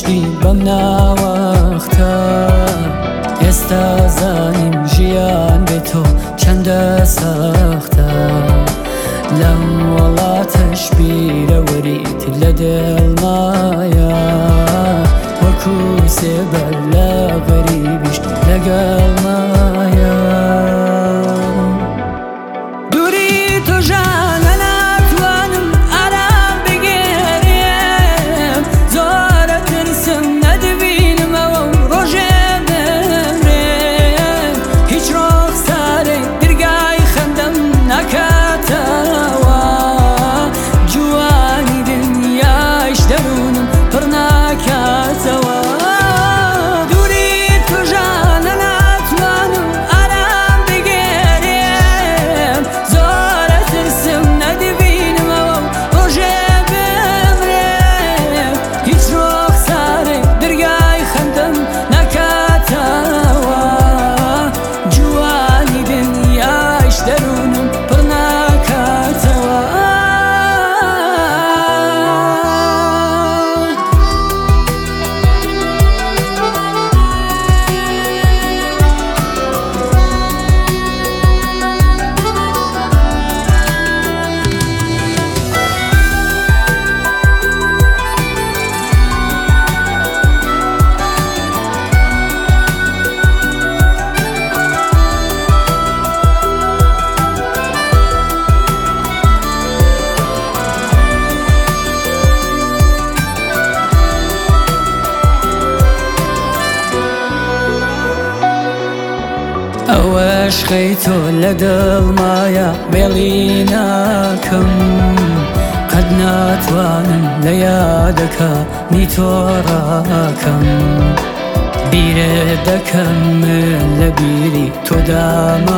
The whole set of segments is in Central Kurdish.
عشقی بەم ناوەختە ئێستا زانیم ژیان بێ تۆ چەندە سەختە لەم وڵاتەش بیرەوەریت لە دڵمایە وەکو سێبەر لە غەریبیش لەگەڵمایە دووری تۆ ژانە ناتوانم ئارام بگێڕێم زۆرە ترسم نەدبینمەوە ڕۆژێ بمرێم هیچ ڕۆخسارێ دەرگای خەندەم ناکاتەوە جوانی دنیاش دەروونم پڕ ناکاتەوە عشقی تۆ لە دڵمایە بێڵی ناکەم قەت ناتوانم لە یادەکانی تۆ ڕاکەم بیرە دەکەم من لە بیری تۆدا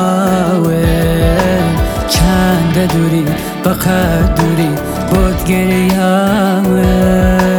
ماوێن چەندە دووری بەقەت دووری بۆت گریاوێن